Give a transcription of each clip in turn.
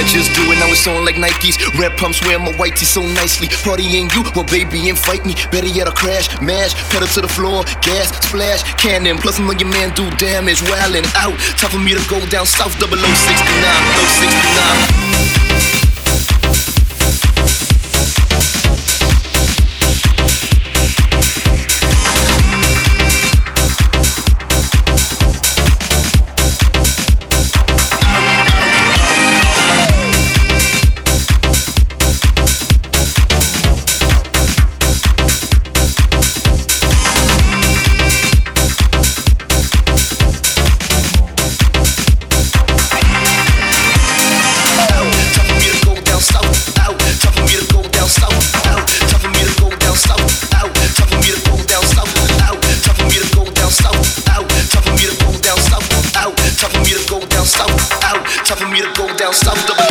said just do it, now it's on like Nikes. Red pumps wear my white tee so nicely. Partying you, well baby, invite me. Better yet, I'll crash, mash, pedal to the floor, gas, splash, cannon. Plus I'm on your man, do damage, wildin' out. Time for me to go down south, 0069, 069. Time for me to go down south, double.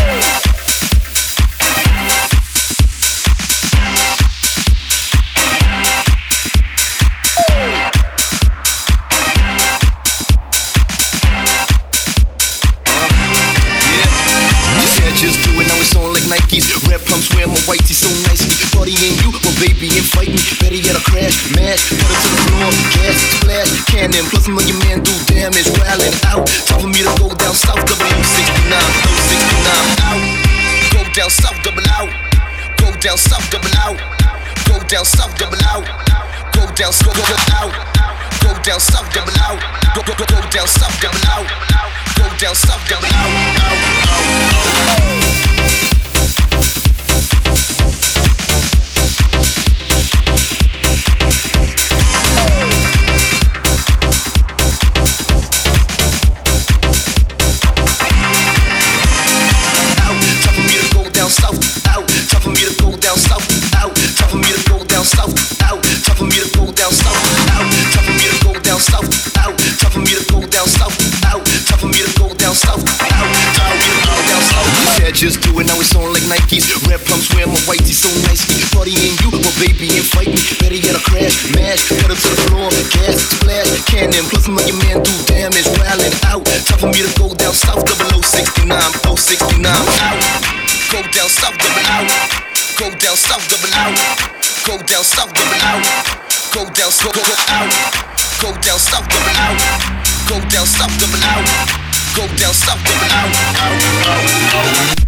Just do it, now it's on like Nikes. Red pumps wear my white tee so nicely. Partying you, well baby, invite me. Better yet, I'll crash, mash, pedal to the floor, gas, splash, cannon. Plus I'm on your man, do damage, wildin' out. Time for me to go down south, 0069, 069, out. Go down south, double out. Go down south, double out. Go down south, double out. Go down, go out. Go down south, double out. Go down south, double out. Go down south, double out. South, out. Time for me to go down south, out. Time for me to go down south, out. Time for me to go down south, out. Time for me to go down south, out. Time for me to go down south, out. Time for me to go down south, out. Time for me to go down south. Yeah, just do it, now it's on like Nikes. Red pumps wear my white tee so nicely. Partying you, well baby, invite me. Better yet, I'll crash, mash, pedal to the floor, gas, splash, cannon. Plus I'm on your man, do damage, wildin' out. Time for me to go down south, 0069, 069, out. Go down south, double out. Go down south, double out. Go down south, double out. Go down, go out. Go down south, double out. Go down south, double out. Go down south, double out.